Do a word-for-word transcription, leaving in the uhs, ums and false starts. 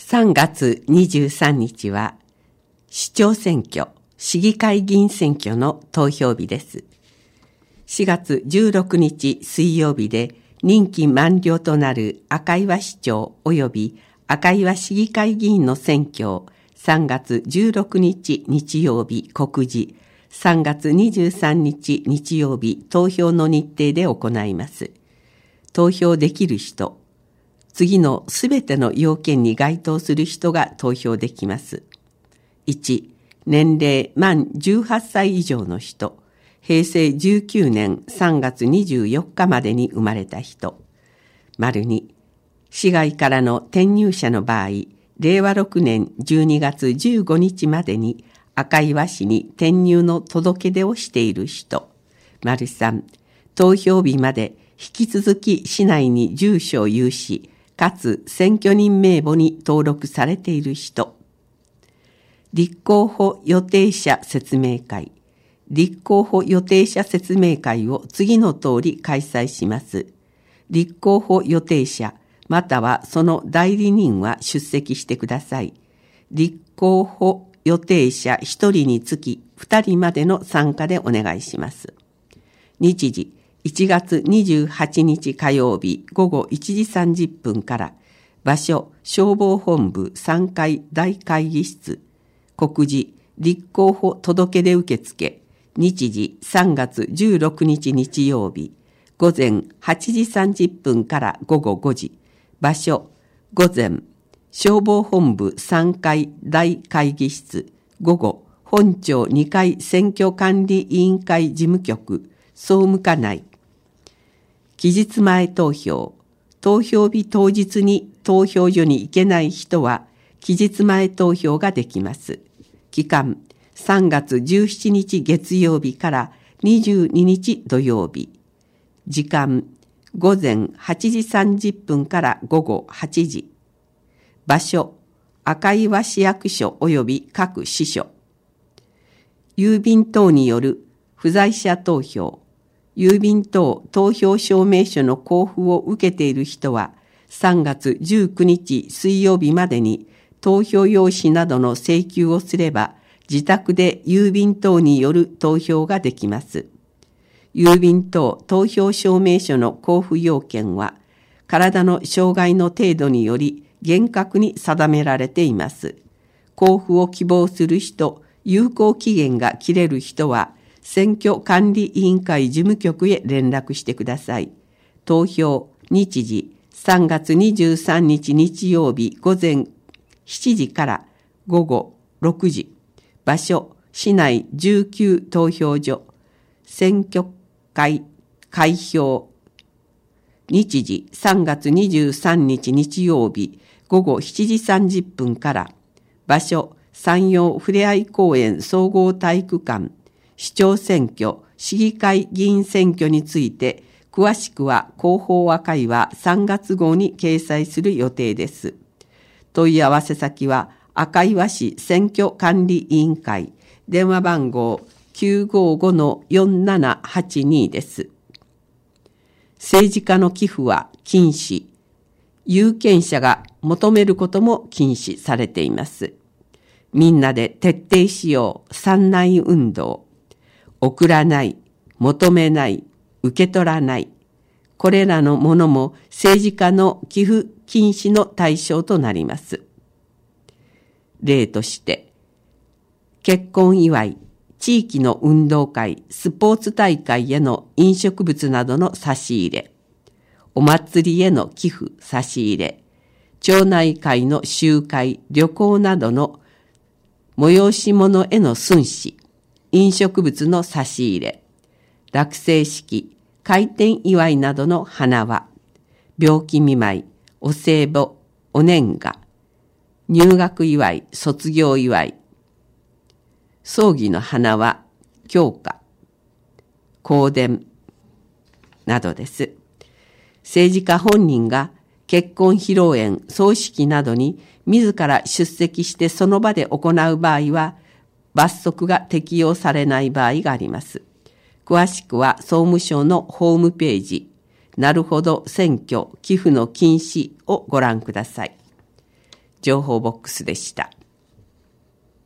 さんがつにじゅうさんにちは市長選挙、市議会議員選挙の投票日です。しがつじゅうろくにち水曜日で任期満了となる赤岩市長及び赤岩市議会議員の選挙をさんがつじゅうろくにち日曜日告示、さんがつにじゅうさんにち日曜日投票の日程で行います。投票できる人、次のすべての要件に該当する人が投票できます。いち、年齢満じゅうはっさい以上の人、へいせいじゅうきゅうねんさんがつにじゅうよっかまでに生まれた人。に、市外からの転入者の場合、れいわろくねんじゅうにがつじゅうごにちまでに赤岩市に転入の届け出をしている人。さん、投票日まで引き続き市内に住所を有し、かつ選挙人名簿に登録されている人。立候補予定者説明会。立候補予定者説明会を次の通り開催します。立候補予定者、またはその代理人は出席してください。立候補予定者ひとりにつきふたりまでの参加でお願いします。日時、いちがつにじゅうはちにち火曜日ごごいちじさんじゅっぷんから、場所、消防本部さんがい大会議室、告示、立候補届出受付、日時さんがつじゅうろくにち日曜日、ごぜんはちじさんじゅっぷんからごごごじ、場所、午前、消防本部さんがい大会議室、午後、本庁にかい選挙管理委員会事務局、総務課内。期日前投票。投票日当日に投票所に行けない人は、期日前投票ができます。期間、さんがつじゅうしちにち月曜日からにじゅうににち土曜日。時間、ごぜんはちじさんじゅっぷんからごごはちじ。場所、赤岩市役所及び各支所。郵便等による不在者投票。郵便等投票証明書の交付を受けている人は、さんがつじゅうくにち水曜日までに投票用紙などの請求をすれば、自宅で郵便等による投票ができます。郵便等投票証明書の交付要件は、体の障害の程度により厳格に定められています。交付を希望する人、有効期限が切れる人は、選挙管理委員会事務局へ連絡してください。投票、日時、さんがつにじゅうさんにち日曜日午前しちじからごごろくじ。場所、市内じゅうきゅう投票所。選挙会開票。日時、さんがつにじゅうさんにち日曜日ごごしちじさんじゅっぷんから。場所、山陽ふれあい公園総合体育館。市長選挙、市議会議員選挙について、詳しくは広報和会はさんがつごうに掲載する予定です。問い合わせ先は赤岩市選挙管理委員会、電話番号 きゅうごごのよんななはちに です。政治家の寄付は禁止。有権者が求めることも禁止されています。みんなで徹底しよう、三内運動。送らない、求めない、受け取らない。これらのものも政治家の寄付禁止の対象となります。例として、結婚祝い、地域の運動会、スポーツ大会への飲食物などの差し入れ、お祭りへの寄付、差し入れ、町内会の集会、旅行などの催し物への寸志、飲食物の差し入れ、落成式、開店祝いなどの花輪、病気見舞い、お歳暮、お年賀、入学祝い、卒業祝い、葬儀の花輪、供花、香典などです。政治家本人が結婚披露宴、葬式などに自ら出席してその場で行う場合は、罰則が適用されない場合があります。詳しくは総務省のホームページ、なるほど選挙寄付の禁止をご覧ください。 情報ボックスでした。